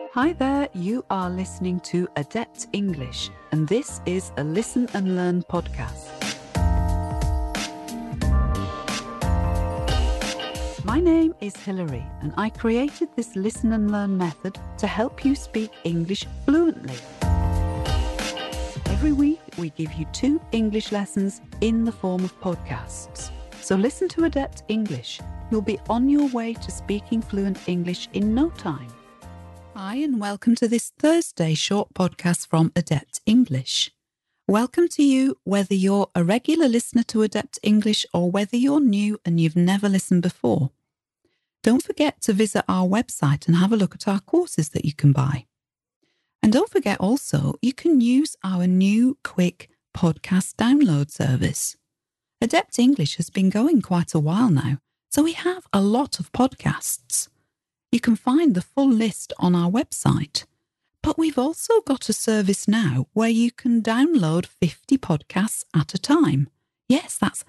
Hi there, you are listening to Adept English, and this is a Listen and Learn podcast. My name is Hilary, and I created this Listen and Learn method to help you speak English fluently. Every week, we give you 2 English lessons in the form of podcasts. So listen to Adept English. You'll be on your way to speaking fluent English in no time. Hi, and welcome to this Thursday short podcast from Adept English. Welcome to you whether you're a regular listener to Adept English or whether you're new and you've never listened before. Don't forget to visit our website and have a look at our courses that you can buy. And don't forget also, you can use our new quick podcast download service. Adept English has been going quite a while now, so we have a lot of podcasts. You can find the full list on our website. But we've also got a service now where you can download 50 podcasts at a time. Yes, that's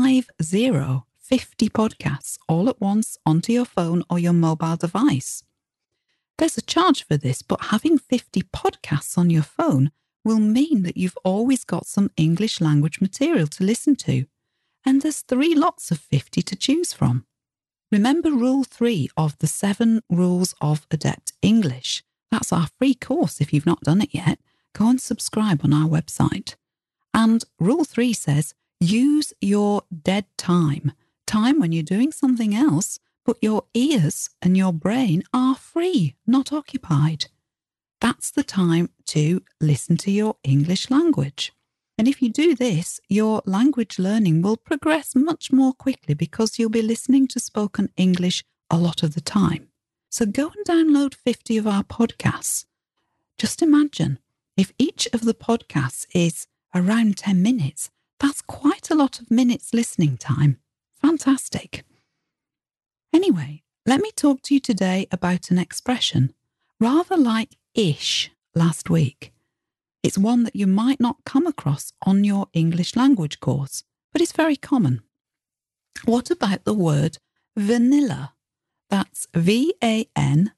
50 podcasts all at once onto your phone or your mobile device. There's a charge for this, but having 50 podcasts on your phone will mean that you've always got some English language material to listen to. And there's 3 lots of 50 to choose from. Remember Rule 3 of the 7 Rules of Adept English. That's our free course if you've not done it yet. Go and subscribe on our website. And Rule 3 says, use your dead time. Time when you're doing something else, but your ears and your brain are free, not occupied. That's the time to listen to your English language. And if you do this, your language learning will progress much more quickly because you'll be listening to spoken English a lot of the time. So go and download 50 of our podcasts. Just imagine, if each of the podcasts is around 10 minutes, that's quite a lot of minutes listening time. Fantastic. Anyway, let me talk to you today about an expression, rather like ish last week. It's one that you might not come across on your English language course, but it's very common. What about the word vanilla? That's VANILLA.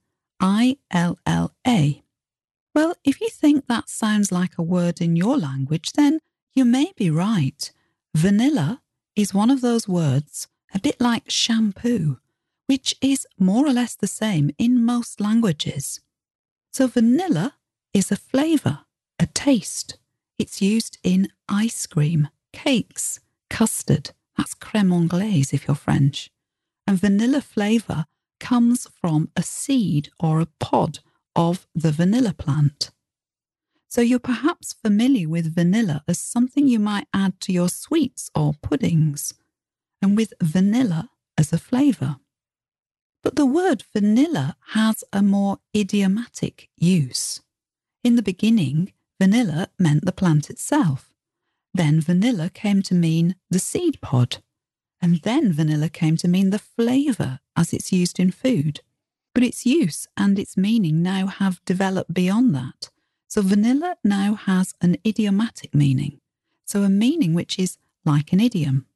Well, if you think that sounds like a word in your language, then you may be right. Vanilla is one of those words, a bit like shampoo, which is more or less the same in most languages. So vanilla is a flavour, a taste. It's used in ice cream, cakes, custard. That's crème anglaise if you're French. And vanilla flavour comes from a seed or a pod of the vanilla plant. So you're perhaps familiar with vanilla as something you might add to your sweets or puddings, and with vanilla as a flavour. But the word vanilla has a more idiomatic use. In the beginning, vanilla meant the plant itself. Then vanilla came to mean the seed pod. And then vanilla came to mean the flavour as it's used in food. But its use and its meaning now have developed beyond that. So vanilla now has an idiomatic meaning. So a meaning which is like an idiom.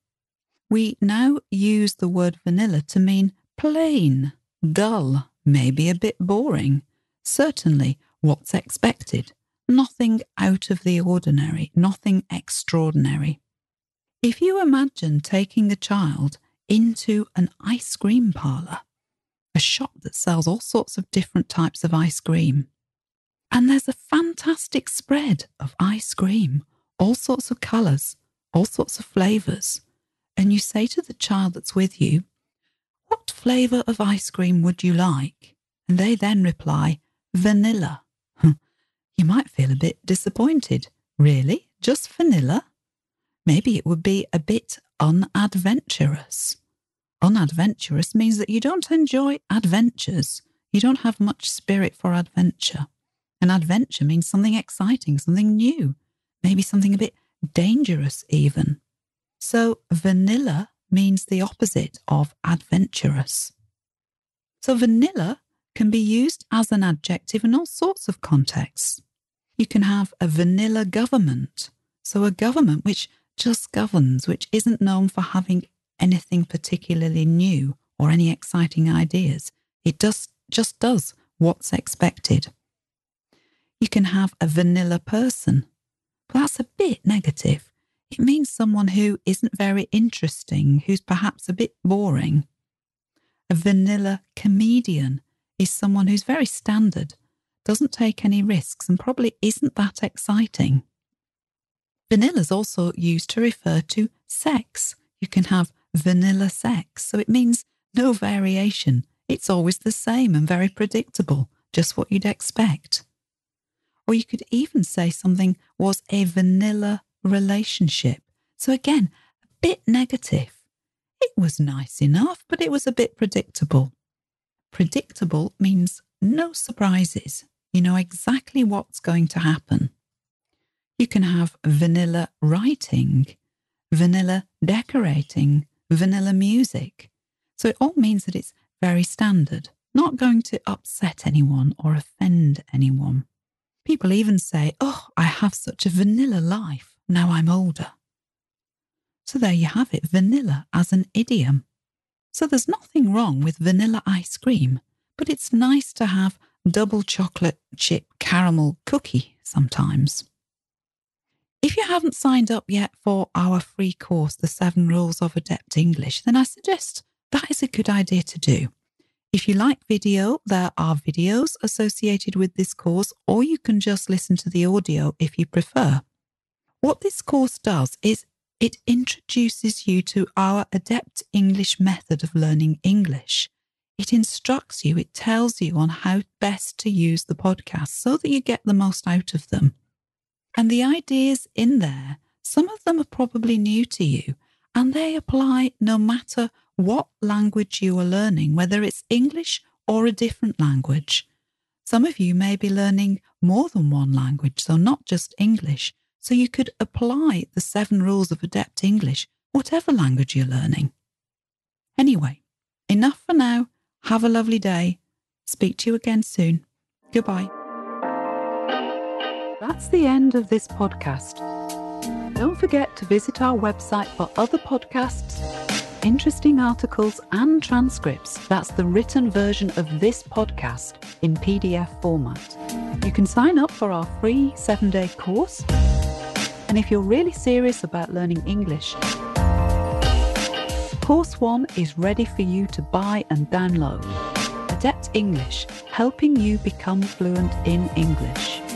We now use the word vanilla to mean plain, dull, maybe a bit boring. Certainly what's expected. Nothing out of the ordinary, nothing extraordinary. If you imagine taking a child into an ice cream parlour, a shop that sells all sorts of different types of ice cream, and there's a fantastic spread of ice cream, all sorts of colours, all sorts of flavours, and you say to the child that's with you, "What flavour of ice cream would you like?" And they then reply, "Vanilla." You might feel a bit disappointed. Really? Just vanilla? Maybe it would be a bit unadventurous. Unadventurous means that you don't enjoy adventures. You don't have much spirit for adventure. An adventure means something exciting, something new, maybe something a bit dangerous even. So vanilla means the opposite of adventurous. So vanilla can be used as an adjective in all sorts of contexts. You can have a vanilla government, so a government which just governs, which isn't known for having anything particularly new or any exciting ideas. It just does what's expected. You can have a vanilla person. But that's a bit negative. It means someone who isn't very interesting, who's perhaps a bit boring. A vanilla comedian is someone who's very standard, doesn't take any risks, and probably isn't that exciting. Vanilla is also used to refer to sex. You can have vanilla sex, so it means no variation. It's always the same and very predictable, just what you'd expect. Or you could even say something was a vanilla relationship. So again, a bit negative. It was nice enough, but it was a bit predictable. Predictable means no surprises. You know exactly what's going to happen. You can have vanilla writing, vanilla decorating, vanilla music. So it all means that it's very standard, not going to upset anyone or offend anyone. People even say, "Oh, I have such a vanilla life now I'm older." So there you have it, vanilla as an idiom. So there's nothing wrong with vanilla ice cream, but it's nice to have double chocolate chip caramel cookie sometimes. If you haven't signed up yet for our free course, The 7 Rules of Adept English, then I suggest that is a good idea to do. If you like video, there are videos associated with this course, or you can just listen to the audio if you prefer. What this course does is it introduces you to our Adept English method of learning English. It instructs you, it tells you on how best to use the podcast so that you get the most out of them. And the ideas in there, some of them are probably new to you, and they apply no matter what language you are learning, whether it's English or a different language. Some of you may be learning more than one language, so not just English. So you could apply the 7 rules of Adept English, whatever language you're learning. Anyway, enough for now. Have a lovely day. Speak to you again soon. Goodbye. That's the end of this podcast. Don't forget to visit our website for other podcasts, interesting articles and transcripts. That's the written version of this podcast in PDF format. You can sign up for our free 7-day course. And if you're really serious about learning English, Course 1 is ready for you to buy and download. Adept English, helping you become fluent in English.